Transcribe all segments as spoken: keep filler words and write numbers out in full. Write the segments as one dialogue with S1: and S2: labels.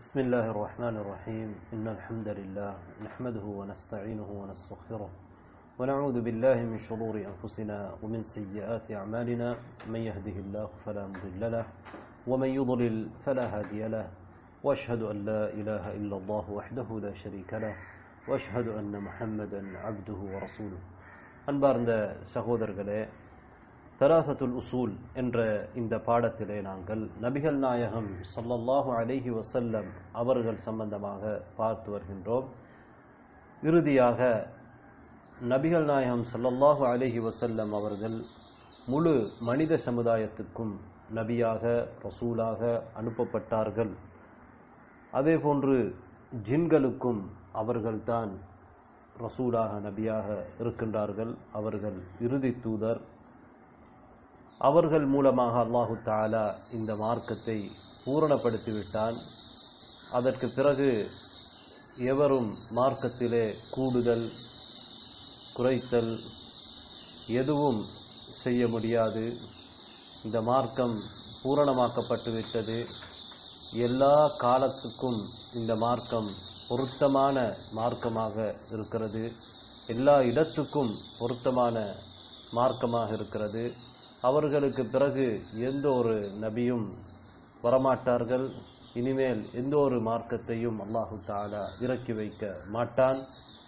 S1: بسم الله الرحمن الرحيم إن الحمد لله نحمده ونستعينه ونستغفره ونعوذ بالله من شرور أنفسنا ومن سيئات أعمالنا من يهده الله فلا مضل له ومن يضلل فلا هادي له وأشهد أن لا إله إلا الله وحده لا شريك له وأشهد أن محمدا عبده ورسوله அன்பார்ந்த சகோதரர்களே, தராஃபத்துல் உசூல் என்ற இந்த பாடத்திலே நாங்கள் நபிகள் நாயகம் ஸல்லல்லாஹு அலைஹி வஸல்லம் அவர்கள் சம்பந்தமாக பார்த்து வருகின்றோம். இறுதியாக நபிகள் நாயகம் ஸல்லல்லாஹு அலைஹி வஸல்லம் அவர்கள் முழு மனித சமுதாயத்துக்கும் நபியாக ரசூலாக அனுப்பப்பட்டார்கள். அதேபோன்று ஜின்களுக்கும் அவர்கள்தான் ரசூலாக நபியாக இருக்கின்றார்கள். அவர்கள் இறுதி தூதர். அவர்கள் மூலமாக அல்லாஹு தஆலா இந்த மார்க்கத்தை பூரணப்படுத்திவிட்டான். அதற்கு பிறகு எவரும் மார்க்கத்திலே கூடுதல் குறைத்தல் எதுவும் செய்ய முடியாது. இந்த மார்க்கம் பூரணமாக்கப்பட்டுவிட்டது. எல்லா காலத்துக்கும் இந்த மார்க்கம் பொருத்தமான மார்க்கமாக இருக்கிறது. எல்லா இடத்துக்கும் பொருத்தமான மார்க்கமாக இருக்கிறது. அவர்களுக்கு பிறகு எந்த ஒரு நபியும் வரமாட்டார்கள். இனிமேல் எந்த ஒரு மார்க்கத்தையும் அல்லாஹு தஆலா இறக்கி வைக்க மாட்டான்.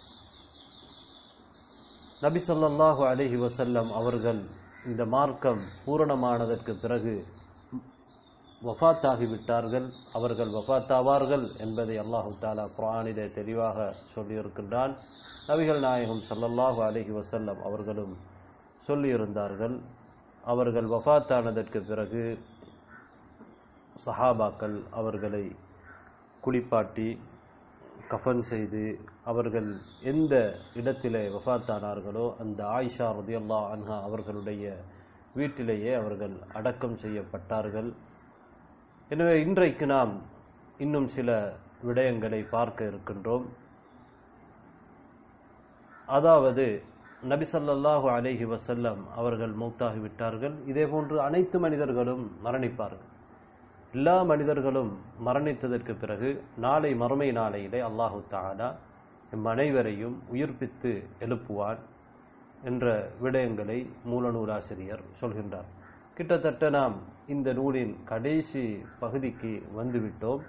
S1: நபி ஸல்லல்லாஹு அலைஹி வஸல்லம் அவர்கள் இந்த மார்க்கம் பூரணமானதற்கு பிறகு வஃபாத்தாகிவிட்டார்கள். அவர்கள் வஃபாத்தாவார்கள் என்பதை அல்லாஹு தஆலா குர்ஆனிலே தெளிவாக சொல்லியிருக்கின்றான். நபிகள் நாயகம் ஸல்லல்லாஹு அலைஹி வஸல்லம் அவர்களும் சொல்லியிருந்தார்கள். அவர்கள் வஃபாத்தானதற்கு பிறகு சஹாபாக்கள் அவர்களை குளிப்பாட்டி கஃன் செய்து அவர்கள் எந்த இடத்திலே வஃபாத்தானார்களோ அந்த ஆயிஷா ரலியல்லாஹு அன்ஹா அவர்களுடைய வீட்டிலேயே அவர்கள் அடக்கம் செய்யப்பட்டார்கள். எனவே இன்றைக்கு நாம் இன்னும் சில விடயங்களை பார்க்க இருக்கின்றோம். அதாவது நபி ஸல்லல்லாஹு அலைஹி வஸல்லம் அவர்கள் மௌத்தாகிவிட்டார்கள். இதேபோன்று அனைத்து மனிதர்களும் மரணிப்பார்கள். எல்லா மனிதர்களும் மரணித்ததற்கு பிறகு நாளை மறுமை நாளையிலே அல்லாஹு தஆலா நம் அனைவரையும் உயிர்ப்பித்து எழுப்புவான் என்ற விடயங்களை மூலநூலாசிரியர் சொல்கின்றார். கிட்டத்தட்ட நாம் இந்த நூலின் கடைசி பகுதிக்கு வந்துவிட்டோம்.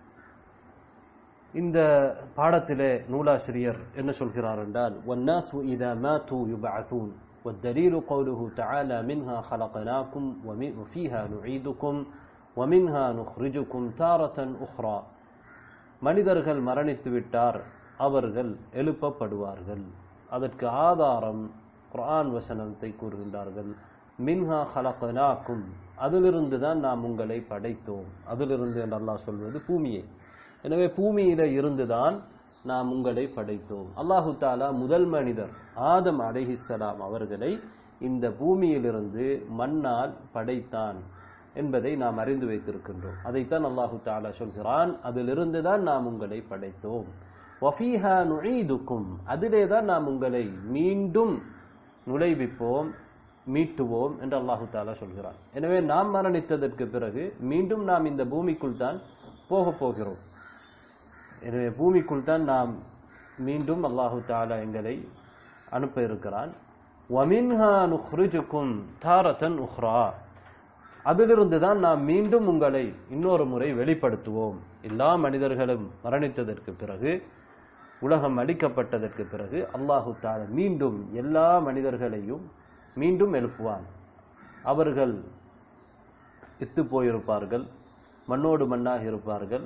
S1: இந்த பாடத்திலே நூலாசிரியர் என்ன சொல்கிறார் என்றால், وَالنَّاسُ إِذَا مَاتُوا يُبْعَثُونَ وَالدَّلِيلُ قَوْلُهُ تَعَالَى مِنْهَا خَلَقْنَاكُمْ وَفِيهَا نُعِيدُكُمْ وَمِنْهَا نُخْرِجُكُمْ تَارَةً أُخْرَى. மனிதர்கள் மரணித்து விட்டார், அவர்கள் எழுப்பப்படுவார்கள். அதற்கு ஆதாரம் குர்ஆன் வசனத்தை கூறுகின்றார்கள். மின்ஹா ஹலக்னாக்கும், அதிலிருந்து தான் நாம் உங்களை படைத்தோம். அதிலிருந்து என்று அல்லாஹ் சொல்வது பூமியை. எனவே பூமியில இருந்துதான் நாம் உங்களை படைத்தோம். அல்லாஹு தஆலா முதல் மனிதர் ஆதம் அலைஹிஸ்ஸலாம் அவர்களை இந்த பூமியிலிருந்து மண்ணால் படைத்தான் என்பதை நாம் அறிந்து வைத்திருக்கின்றோம். அதைத்தான் அல்லாஹு தஆலா சொல்கிறான், அதிலிருந்து தான் நாம் உங்களை படைத்தோம். வஃபீஹா நுஈதுக்கும், அதிலே தான் நாம் உங்களை மீண்டும் நுழைவிப்போம், மீட்டுவோம் என்று அல்லாஹு தஆலா சொல்கிறான். எனவே நாம் மரணித்ததற்கு பிறகு மீண்டும் நாம் இந்த பூமிக்குள் தான் போக போகிறோம். எனவே பூமிக்குள் தான் நாம் மீண்டும் அல்லாஹு தஆலா எங்களை அனுப்ப இருக்கிறான். வமின்ஹா நுக்ரிஜுக்கும் தாரத்தன் உஹ்ரா, அதிலிருந்து தான் நாம் மீண்டும் உங்களை இன்னொரு முறை வெளிப்படுத்துவோம். எல்லா மனிதர்களும் மரணித்ததற்கு பிறகு, உலகம் அழிக்கப்பட்டதற்கு பிறகு அல்லாஹு தஆலா மீண்டும் எல்லா மனிதர்களையும் மீண்டும் எழுப்புவான். அவர்கள் இத்து போயிருப்பார்கள், மண்ணோடு மண்ணாக இருப்பார்கள்,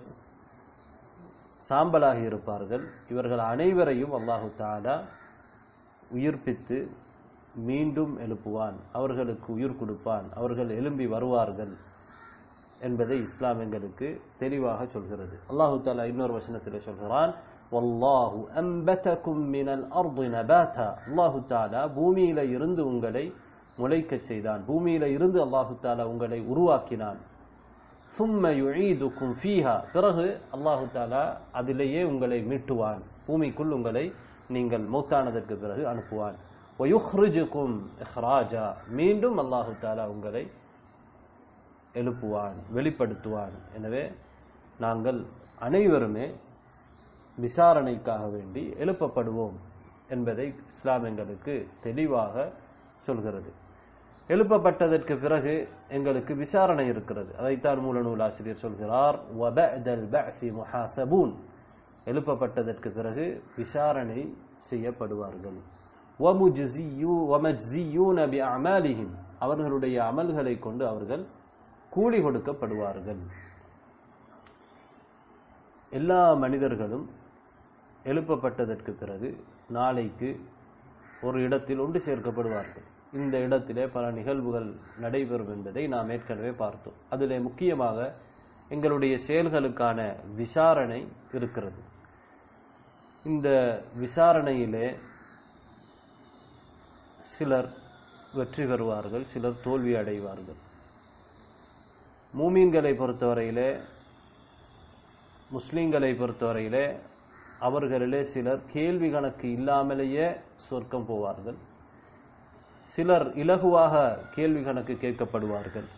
S1: சாம்பலாகி இருப்பார்கள். இவர்கள் அனைவரையும் அல்லாஹு தஆலா உயிர்ப்பித்து மீண்டும் எழுப்புவான், அவர்களுக்கு உயிர் கொடுப்பான், அவர்கள் எழும்பி வருவார்கள் என்பதை இஸ்லாம் எங்களுக்கு தெளிவாக சொல்கிறது. அல்லாஹு தஆலா இன்னொரு வசனத்திலே சொல்கிறான், வல்லாஹு அன்பதகும் மினல் அர்தி நபாதா. அல்லாஹு தஆலா பூமியில இருந்து உங்களை முளைக்கச் செய்தான். பூமியில இருந்து அல்லாஹு தஆலா உங்களை உருவாக்கினான். ثم يعيدكم فيها, பிறகு அல்லாஹு தஆலா அதிலேயே உங்களை மீட்டுவான். பூமிக்குள் உங்களை நீங்கள் மௌத்தானதற்கு பிறகு அனுப்புவான். ويخرجكم اخراجا, மீண்டும் அல்லாஹு தஆலா உங்களை எழுப்புவான், வெளிப்படுத்துவான். எனவே நாங்கள் அனைவருமே விசாரணைக்காக வேண்டி எழுப்பப்படுவோம் என்பதை இஸ்லாம் எங்களுக்கு தெளிவாக சொல்கிறது. எழுப்பப்பட்டதற்கு பிறகு எங்களுக்கு விசாரணை இருக்கிறது. அதைத்தான் மூல நூல் ஆசிரியர் சொல்கிறார், வபஅதல் பஅஸி முஹாஸபூன், எழுப்பப்பட்டதற்கு பிறகு விசாரணை செய்யப்படுவார்கள். வமுஜ்ஸியூ வமஜ்ஸியூன பிஅமாலிஹிம், அவர்களுடைய அமல்களை கொண்டு அவர்கள் கூலி கொடுக்கப்படுவார்கள். எல்லா மனிதர்களும் எழுப்பப்பட்டதற்கு பிறகு நாளைக்கு ஒரு இடத்தில் ஒன்று சேர்க்கப்படுவார்கள். இந்த இடத்திலே பல நிகழ்வுகள் நடைபெறும் என்பதை நாம் ஏற்கனவே பார்த்தோம். அதிலே முக்கியமாக எங்களுடைய செயல்களுக்கான விசாரணை இருக்கிறது. இந்த விசாரணையிலே சிலர் வெற்றி பெறுவார்கள், சிலர் தோல்வி அடைவார்கள். மூமீன்களை பொறுத்தவரையிலே, முஸ்லிம்களை பொறுத்தவரையிலே அவர்களிலே சிலர் கேள்வி கணக்கு இல்லாமலேயே சொர்க்கம் போவார்கள். சிலர் இலகுவாக கேள்வி கணக்கு கேட்கப்படுவார்கள்.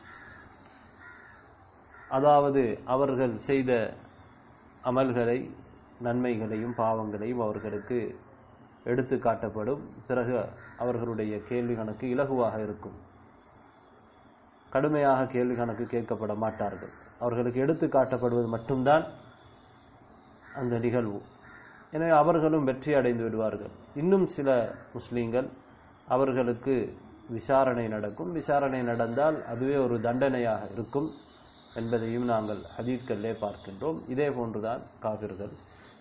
S1: அதாவது அவர்கள் செய்த அமல்களை, நன்மைகளையும் பாவங்களையும் அவர்களுக்கு எடுத்து காட்டப்படும். பிறகு அவர்களுடைய கேள்வி கணக்கு இலகுவாக இருக்கும். கடுமையாக கேள்வி கணக்கு கேட்கப்பட மாட்டார்கள். அவர்களுக்கு எடுத்து காட்டப்படுவது மட்டும்தான் அந்த நிகழ்வு. எனவே அவர்களும் வெற்றி அடைந்து விடுவார்கள். இன்னும் சில முஸ்லீம்கள், அவர்களுக்கு விசாரணை நடக்கும். விசாரணை நடந்தால் அதுவே ஒரு தண்டனையாக இருக்கும் என்பதையும் நாங்கள் ஹதீஸ்களிலே பார்க்கின்றோம். இதே போன்றுதான் காபிர்கள்.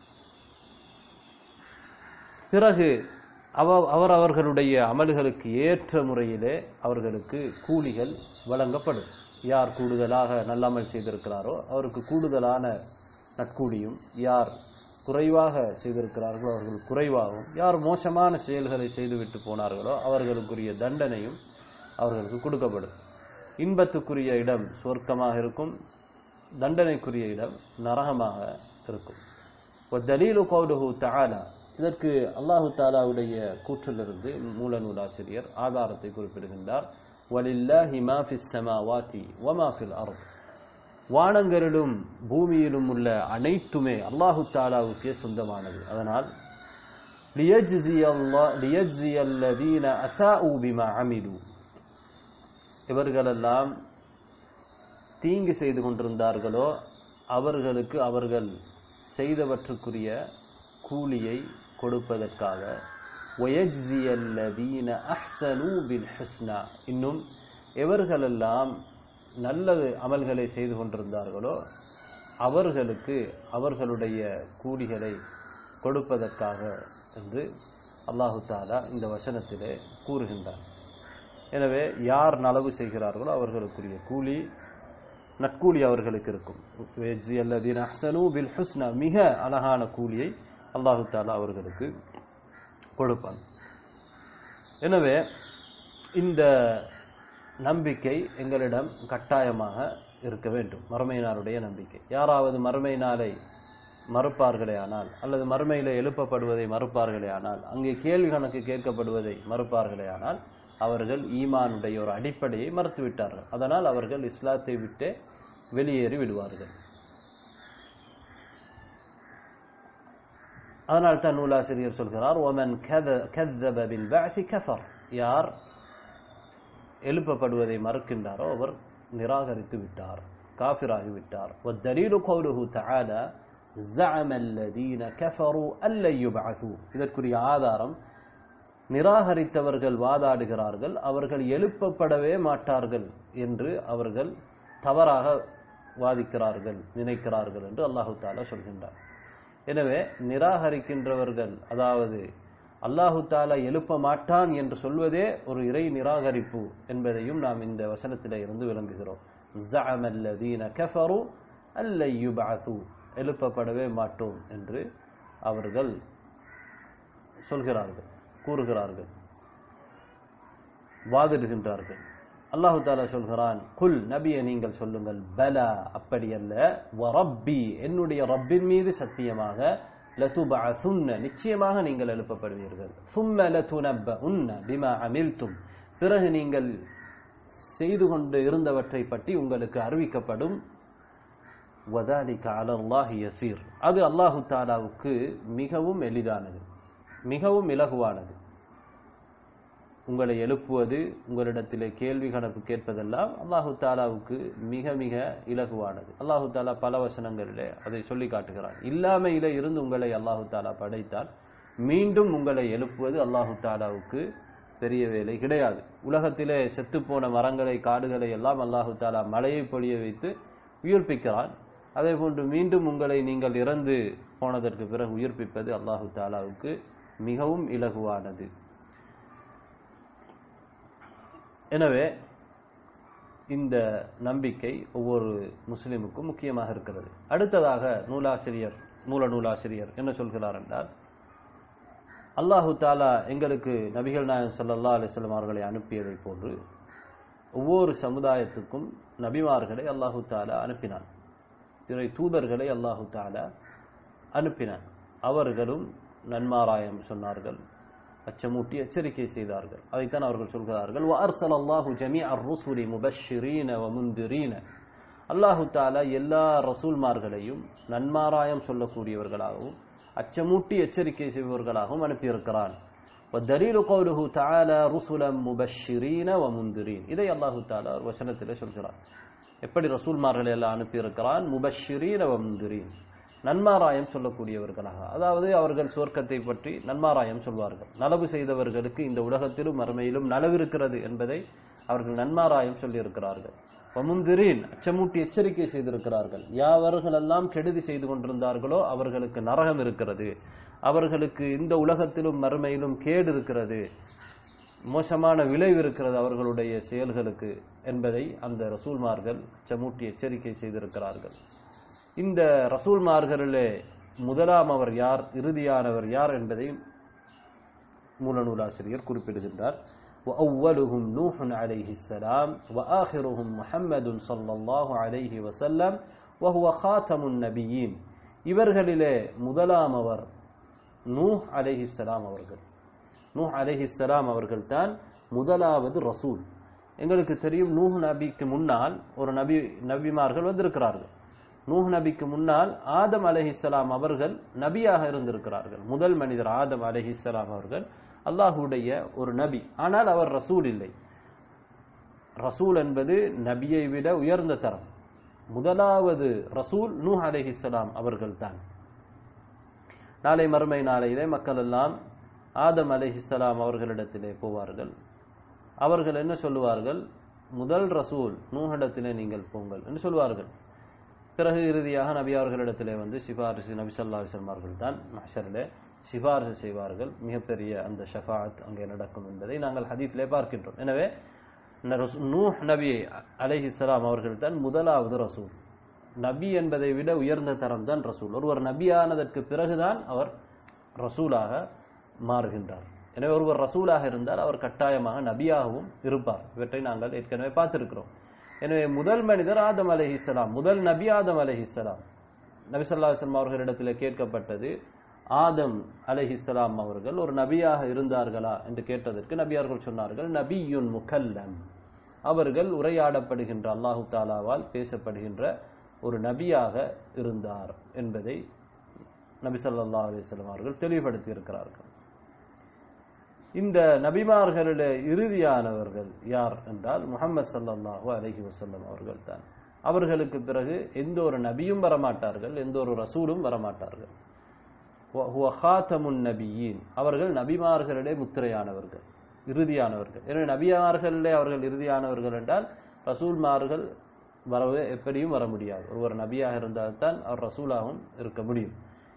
S1: பிறகு அவர் அவர்களுடைய அமல்களுக்கு ஏற்ற முறையிலே அவர்களுக்கு கூலிகள் வழங்கப்படும். யார் கூடுதலாக நல்லமல் செய்திருக்கிறாரோ அவருக்கு கூடுதலான நற்கூலியும், யார் குறைவாக செய்திருக்கிறார்களோ அவர்கள் குறைவாகவும், யார் மோசமான செயல்களை செய்துவிட்டு போனார்களோ அவர்களுக்குரிய தண்டனையும் அவர்களுக்கு கொடுக்கப்படும். இன்பத்துக்குரிய இடம் சுவர்க்கமாக இருக்கும், தண்டனைக்குரிய இடம் நரகமாக இருக்கும். வதலீலு கௌலுஹு தஆலா, இதற்கு அல்லாஹு தஆலாவுடைய கூற்றிலிருந்து மூல நூலாசிரியர் ஆதாரத்தை குறிப்பிடுகின்றார். வலில்லாஹி மா ஃபிஸ் ஸமாவாதி வமா ஃபில் அர்த், வானங்களிலும் பூமியிலும் உள்ள அனைத்துமே அல்லாஹு தஆலாவுக்கே சொந்தமானது. அதனால் லியஜ்ஸியல்லதீன அஸாஉ பிமா அமிலு, இவர்களெல்லாம் தீங்கு செய்து கொண்டிருந்தார்களோ அவர்களுக்கு அவர்கள் செய்தவற்றுக்குரிய கூலியை கொடுப்பதற்காக, வயஜ்ஸியல்லதீன அஹ்ஸனூ பில் ஹுஸ்னா, இன்னும் எவர்களெல்லாம் நல்ல அமல்களை செய்து கொண்டிருந்தார்களோ அவர்களுக்கு அவர்களுடைய கூலிகளை கொடுப்பதற்காக என்று அல்லாஹு தஆலா இந்த வசனத்திலே கூறுகின்றார். எனவே யார் நலவு செய்கிறார்களோ அவர்களுக்குரிய கூலி, நற்கூலி அவர்களுக்கு இருக்கும். வயஜ்ஸியல்லதீன அஹ்ஸனூ பில் ஹுஸ்னா, மிக அழகான கூலியை அல்லாஹு தஆலா அவர்களுக்கு கொடுப்பான். எனவே இந்த நம்பிக்கை எங்களிடம் கட்டாயமாக இருக்க வேண்டும், மறுமை நாளுடைய நம்பிக்கை. யாராவது மறுமை நாளை மறுப்பார்களே ஆனால், அல்லது மறுமையில எழுப்பப்படுவதை மறுப்பார்களே ஆனால், அங்கே கேள்வி கணக்கு கேட்கப்படுவதை மறுப்பார்களே ஆனால், அவர்கள் ஈமானுடைய ஒரு அடிப்படையை மறுத்து விட்டார்கள். அதனால் அவர்கள் இஸ்லாத்தை விட்டு வெளியேறி விடுவார்கள். அதனால் தான் நூலாசிரியர் சொல்கிறார், ஒமன் கذب بالبعث كفر, யார் எழுப்பப்படுவதை மறுக்கின்றாரோ அவர் நிராகரித்து விட்டார், காஃபிராகி விட்டார். والدليل قوله تعالى زعم الذين كفروا أن لن يبعثوا, இதற்குரிய ஆதாரம் நிராகரித்தவர்கள் வாதாடுகிறார்கள் அவர்கள் எழுப்பப்படவே மாட்டார்கள் என்று அவர்கள் தவறாக வாதிக்கிறார்கள், நினைக்கிறார்கள் என்று அல்லாஹு தஆலா சொல்கின்றார். எனவே நிராகரிக்கின்றவர்கள், அதாவது அல்லாஹு தஆலா எழுப்ப மாட்டான் என்று சொல்வதே ஒரு இறை நிராகரிப்பு என்பதையும் நாம் இந்த வசனத்திலே இருந்து விளங்குகிறோம். زعم الذين كفروا أن لن يبعثوا, எழுப்பப்படவே மாட்டோம் என்று அவர்கள் சொல்கிறார்கள், கூறுகிறார்கள், வாதிடுகின்றார்கள். அல்லாஹு தஆலா சொல்கிறான், குல், நபியை நீங்கள் சொல்லுங்கள், பலா, அப்படி அல்ல, வரப்பி, என்னுடைய ரப்பின் மீது சத்தியமாக, லதுபஅதுன்ன, நிச்சயமாக நீங்கள் எழுப்பப்படுவீர்கள், சும்ம லதுனப்பஉன்ன பிமா அமில்தும், பிறகு நீங்கள் செய்து கொண்டு இருந்தவற்றை பற்றி உங்களுக்கு அறிவிக்கப்படும், வதாலிக அலல்லாஹி யஸீர். அது அல்லாஹு தஆலாவுக்கு மிகவும் எளிதானது, மிகவும் இலகுவானது. உங்களை எழுப்புவது, உங்களிடத்திலே கேள்வி கணக்கு கேட்பதெல்லாம் அல்லாஹு தஆலாவுக்கு மிக மிக இலகுவானது. அல்லாஹு தஆலா பல வசனங்களிலே அதை சொல்லி காட்டுகிறான். இல்லாமையிலே இருந்து உங்களை அல்லாஹு தஆலா படைத்தால் மீண்டும் உங்களை எழுப்புவது அல்லாஹு தஆலாவுக்கு பெரிய வேலை கிடையாது. உலகத்திலே செத்துப்போன மரங்களை, காடுகளை எல்லாம் அல்லாஹு தஆலா மழையை பொழிய வைத்து உயிர்ப்பிக்கிறான். அதே போன்று மீண்டும் உங்களை நீங்கள் இறந்து போனதற்கு பிறகு உயிர்ப்பிப்பது அல்லாஹு தஆலாவுக்கு மிகவும் இலகுவானது. எனவே இந்த நம்பிக்கை ஒவ்வொரு முஸ்லிமுக்கும் முக்கியமாக இருக்கிறது. அடுத்ததாக நூலாசிரியர் மூல நூலாசிரியர் என்ன சொல்கிறார் என்றால், அல்லாஹு தஆலா எங்களுக்கு நபிகள் நாயகம் ஸல்லல்லாஹு அலைஹி வஸல்லம் அவர்களை அனுப்பியதை போன்று ஒவ்வொரு சமுதாயத்துக்கும் நபிமார்களை அல்லாஹு தஆலா அனுப்பினான், திரை தூதர்களை அல்லாஹு தஆலா அனுப்பினான். அவர்களும் நன்மாராயம் சொன்னார்கள், அச்சமூட்டி எச்சரிக்கை செய்தார்கள். அதைத்தான் அவர்கள் சொல்கிறார்கள், வஅர்ஸலல்லாஹு ஜமீஅர் ருசுலி முபஷ்ஷிரீன வமுன்திரீன. அல்லாஹு தஆலா எல்லா ரசூல்மார்களையும் நன்மாராயம் சொல்லக்கூடியவர்களாகவும் அச்சமூட்டி எச்சரிக்கை செய்பவர்களாகவும் அனுப்பியிருக்கிறான். வதலீலு கௌலுஹு தஆலா ருசுலம் முபஷ்ஷிரீன வமுன்திரீன். இதை அல்லாஹு தஆலா ஒரு வசனத்திலே சொல்கிறார். எப்படி ரசூல்மார்களை எல்லாம் அனுப்பியிருக்கிறான்? முபஷ்ஷிரீன வமுன்திரீன், நன்மாராயம் சொல்லக்கூடியவர்களாக. அதாவது அவர்கள் சொர்க்கத்தை பற்றி நன்மாராயம் சொல்வார்கள். நலவு செய்தவர்களுக்கு இந்த உலகத்திலும் மறுமையிலும் நலவு இருக்கிறது என்பதை அவர்கள் நன்மாராயம் சொல்லியிருக்கிறார்கள். வமுன்திரீன், அச்சமூட்டி எச்சரிக்கை செய்திருக்கிறார்கள். யாவர்களெல்லாம் கெடுதி செய்து கொண்டிருந்தார்களோ அவர்களுக்கு நரகம் இருக்கிறது, அவர்களுக்கு இந்த உலகத்திலும் மறுமையிலும் கேடு இருக்கிறது, மோசமான விளைவு இருக்கிறது அவர்களுடைய செயல்களுக்கு என்பதை அந்த ரசூல்மார்கள் அச்சமூட்டி எச்சரிக்கை செய்திருக்கிறார்கள். இந்த ரசூல்மார்களிலே முதலாம் அவர் யார், இறுதியானவர் யார் என்பதை மூலநூலாசிரியர் குறிப்பிடுகின்றார். وأولهم نوح عليه السلام وآخرهم محمد صلى الله عليه وسلم وهو خاتم النبيين. இவர்களிலே முதலாம் அவர் நூஹ் அலைஹிஸ்ஸலாம் அவர்கள். நூஹ் அலைஹிஸ்ஸலாம் அவர்கள் தான் முதலாவது ரசூல். எங்களுக்கு தெரியும், நூஹ் நபிக்கு முன்னால் ஒரு நபி நபிமார்கள் வந்திருக்கிறார்கள். நூஹ் நபிக்கு முன்னால் ஆதம் அலைஹிஸ்ஸலாம் அவர்கள் நபியாக இருந்திருக்கிறார்கள். முதல் மனிதர் ஆதம் அலைஹிஸ்ஸலாம் அவர்கள் அல்லாஹுடைய ஒரு நபி. ஆனால் அவர் ரசூல் இல்லை. ரசூல் என்பது நபியை விட உயர்ந்த தரம். முதலாவது ரசூல் நூஹ் அலைஹிஸ்ஸலாம் அவர்கள் தான். நாளை மறுமை நாளையிலே மக்கள் எல்லாம் ஆதம் அலைஹிஸ்ஸலாம் அவர்களிடத்திலே போவார்கள். அவர்கள் என்ன சொல்லுவார்கள்? முதல் ரசூல் நூஹிடத்திலே நீங்கள் போங்கள் என்று சொல்வார்கள். பிறகு இறுதியாக நபி அவர்களிடத்திலே வந்து சிபாரிசு நபி ஸல்லல்லாஹு அலைஹி வஸல்லம் அவர்கள் தான் மஹ்ஷரிலே சிபாரிசு செய்வார்கள். மிகப்பெரிய அந்த ஷஃபாஅத் அங்கே நடக்கும் என்பதை நாங்கள் ஹதீஸிலே பார்க்கின்றோம். எனவே நூஹ் நபி அலைஹிஸ்ஸலாம் அவர்கள் தான் முதலாவது ரசூல். நபி என்பதை விட உயர்ந்த தரம் தான் ரசூல். ஒருவர் நபியானதற்கு பிறகுதான் அவர் ரசூலாக மாறுகின்றார். எனவே ஒருவர் ரசூலாக இருந்தால் அவர் கட்டாயமாக நபியாகவும் இருப்பார். இவற்றை நாங்கள் ஏற்கனவே பார்த்திருக்கிறோம். எனவே முதல் மனிதர் ஆதம் அலைஹிஸ்ஸலாம், முதல் நபி ஆதம் அலைஹிஸ்ஸலாம். நபி ஸல்லல்லாஹு அலைஹி வஸல்லம் அவர்களிடத்தில் கேட்கப்பட்டது, ஆதம் அலைஹிஸ்ஸலாம் அவர்கள் ஒரு நபியாக இருந்தார்களா என்று கேட்டதற்கு நபியார்கள் சொன்னார்கள், நபியுன் முகல்லம், அவர்கள் உரையாடப்படுகின்ற அல்லாஹு தாலாவால் பேசப்படுகின்ற ஒரு நபியாக இருந்தார் என்பதை நபி ஸல்லல்லாஹு அலைஹி வஸல்லம் அவர்கள் தெளிவுபடுத்தி இருக்கிறார்கள். இந்த நபிமார்களில் இறுதியானவர்கள் யார் என்றால் முஹம்மது ஸல்லல்லாஹு அலைஹி வஸல்லம் அவர்கள் தான். அவர்களுக்கு பிறகு எந்த ஒரு நபியும் வரமாட்டார்கள், எந்த ஒரு ரசூலும் வரமாட்டார்கள். ஹுவ ஹாத்தமுன் நபியீன், அவர்கள் நபிமார்களிலே முத்திரையானவர்கள், இறுதியானவர்கள். எனவே நபிமார்களிலே அவர்கள் இறுதியானவர்கள் என்றால் ரசூல்மார்கள் வரவே எப்படியும் வர முடியாது. ஒருவர் நபியாக இருந்தால்தான் அவர் ரசூலாகவும் இருக்க முடியும்.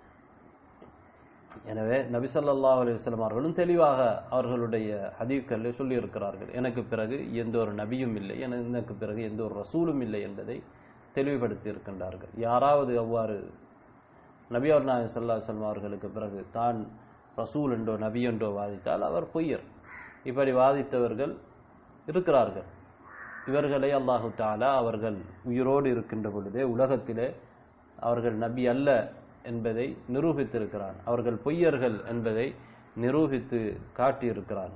S1: எனவே நபி ஸல்லல்லாஹு அலைஹி வஸல்லம் அவர்களும் தெளிவாக அவர்களுடைய ஹதீஸ்களில் சொல்லி இருக்கிறார்கள், எனக்கு பிறகு எந்த ஒரு நபியும் இல்லை, எனக்கு பிறகு எந்த ஒரு ரசூலும் இல்லை என்பதை தெளிவுபடுத்தி இருக்கின்றார்கள். யாராவது அவ்வாறு நபியர் நாயகம் ஸல்லல்லாஹு அலைஹி வஸல்லம் அவர்களுக்கு பிறகு தான் ரசூல் என்றோ நபி என்றோ வாதித்தால் அவர் பொய்யர். இப்படி வாதித்தவர்கள் இருக்கிறார்கள். இவர்களை அல்லாஹு தஆலா அவர்கள் உயிரோடு இருக்கின்ற பொழுதே உலகத்திலே அவர்கள் நபி அல்ல என்பதை நிரூபித்திருக்கிறான். அவர்கள் பொய்யர்கள் என்பதை நிரூபித்து காட்டியிருக்கிறான்.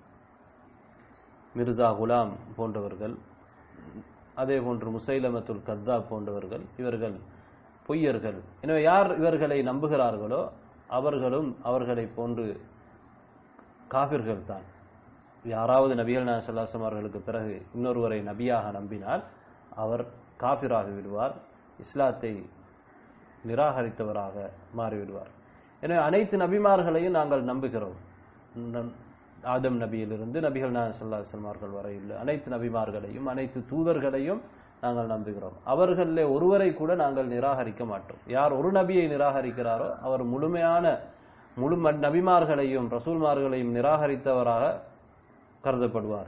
S1: மிர்சா குலாம் போன்றவர்கள், அதே போன்று முசைலமத்துல் கத்தாப் போன்றவர்கள், இவர்கள் பொய்யர்கள். எனவே யார் இவர்களை நம்புகிறார்களோ அவர்களும் அவர்களை போன்று காபிர்கள் தான். யாராவது நபிகள் நாயகம் ஸல்லல்லாஹு அலைஹி வஸல்லம் அவர்களுக்கு பிறகு இன்னொருவரை நபியாக நம்பினால் அவர் காபிராகி விடுவார், இஸ்லாத்தை நிராகரித்தவராக மாறிவிடுவார். எனவே அனைத்து நபிமார்களையும் நாங்கள் நம்புகிறோம். ஆதம் நபியிலிருந்து நபிகள் நாயகம் ஸல்லல்லாஹு அலைஹி வஸல்லம் அவர்கள் வரையுள்ள அனைத்து நபிமார்களையும் அனைத்து தூதர்களையும் நாங்கள் நம்புகிறோம். அவர்களிலே ஒருவரை கூட நாங்கள் நிராகரிக்க மாட்டோம். யார் ஒரு நபியை நிராகரிக்கிறாரோ அவர் முழுமையான முழு நபிமார்களையும் ரசூல்மார்களையும் நிராகரித்தவராக கருதப்படுவார்.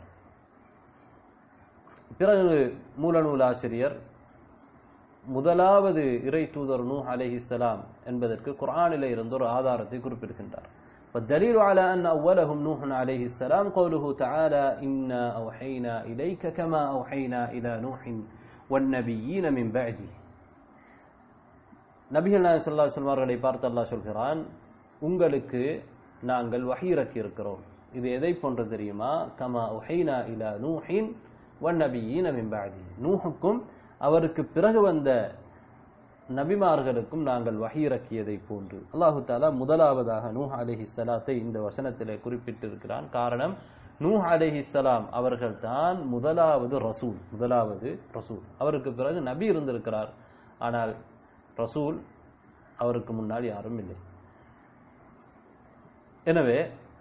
S1: பிறகு மூலநூல் ஆசிரியர் முதலாவது இறை தூதர் நூஹ் அலைஹிஸ்ஸலாம் என்பதற்கு குர்ஆனிலே இருந்த ஒரு ஆதாரத்தை குறிப்பிடுகின்றார். والدليل على أن أولهم نوح عليه السلام قوله تعالى إنا أوحينا إليك كما أوحينا إلى نوح والنبيين من بعده. நபிகள் நாயகம் ஸல்லல்லாஹு அலைஹி வஸல்லம் அவர்களை பார்த்து அல்லாஹ் சொல்கிறான், உங்களுக்கு நாங்கள் வஹீ இறக்கி இருக்கிறோம். இது எதை போன்று தெரியுமா? கமா உஹைனா இலா நூஹின் வன்னபியீன மின் பஅதி. நூஹுக்கும் அவருக்கு பிறகு வந்த நபிமார்களுக்கும் நாங்கள் வஹீ இறக்கியதை போன்று. அல்லாஹு தஆலா முதலாவதாக நூஹ் அலைஹிஸ்ஸலாத்தை இந்த வசனத்திலே குறிப்பிட்டிருக்கிறான். காரணம், நூஹ் அலைஹிஸ்ஸலாம் அவர்கள் தான் முதலாவது ரசூல். முதலாவது ரசூல். அவருக்கு பிறகு நபி இருந்திருக்கிறார், ஆனால் ரசூல் அவருக்கு முன்னால் யாரும் இல்லை. எனவே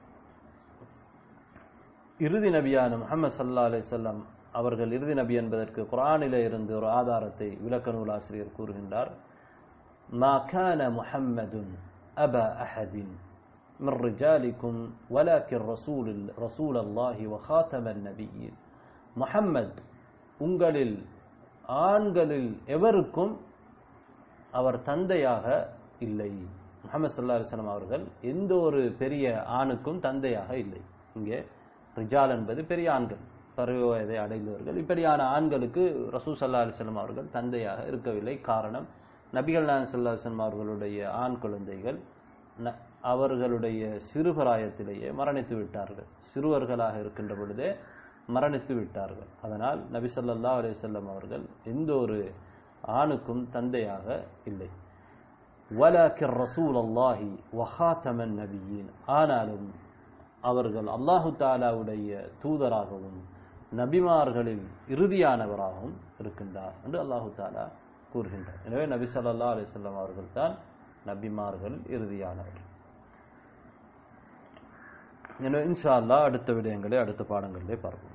S1: இறுதி நபியான முஹம்மது ஸல்லல்லாஹு அலைஹி வஸல்லம் அவர்கள் இறுதி நபி என்பதற்கு குர்ஆனிலே இருந்து ஒரு ஆதாரத்தை விளக்க நூல் ஆசிரியர் கூறுகின்றார். மா கான முஹம்மதுன் அபா அஹதின் மின் ரிஜாலிக்கும் வலாக்கின் ரசூல் ரசூலல்லாஹி வ காத்தமன் நபியீன். முஹம்மத் உங்களில் ஆண்களில் எவருக்கும் அவர் தந்தையாக இல்லை. முஹம்மது ஸல்லல்லாஹு அலைஹி வஸல்லம் அவர்கள் எந்த ஒரு பெரிய ஆணுக்கும் தந்தையாக இல்லை. இங்கே ரிஜால் என்பது பெரிய ஆண்கள், பருவ வயதை அடைந்தவர்கள். இப்படியான ஆண்களுக்கு ரசூல் ஸல்லல்லாஹு அலைஹி வஸல்லம் அவர்கள் தந்தையாக இருக்கவில்லை. காரணம், நபிகள் நாயகம் ஸல்லல்லாஹு அலைஹி வஸல்லம் அவர்களுடைய ஆண் குழந்தைகள் அவர்களுடைய சிறுபிராயத்திலேயே மரணித்து விட்டார்கள். சிறுவர்களாக இருக்கின்ற பொழுதே மரணித்து விட்டார்கள். அதனால் நபி ஸல்லல்லாஹு அலைஹி வஸல்லம் அவர்கள் எந்த ஒரு ஆணுக்கும் தந்தையாக இல்லை. வலாக்கின் ரசூலல்லாஹி வ காத்தமன் நபியீன். ஆனாலும் அவர்கள் அல்லாஹு தஆலாவுடைய தூதராகவும் நபிமார்களில் இறுதியானவராகவும் இருக்கின்றார் என்று அல்லாஹு தஆலா கூறுகின்றார். எனவே நபி ஸல்லல்லாஹு அலைஹி வஸல்லம் அவர்கள் தான் நபிமார்கள் இறுதியானவர். எனவே இன்ஷா அல்லாஹ் அடுத்த விடயங்களை அடுத்த பாடங்களிலே பார்ப்போம்.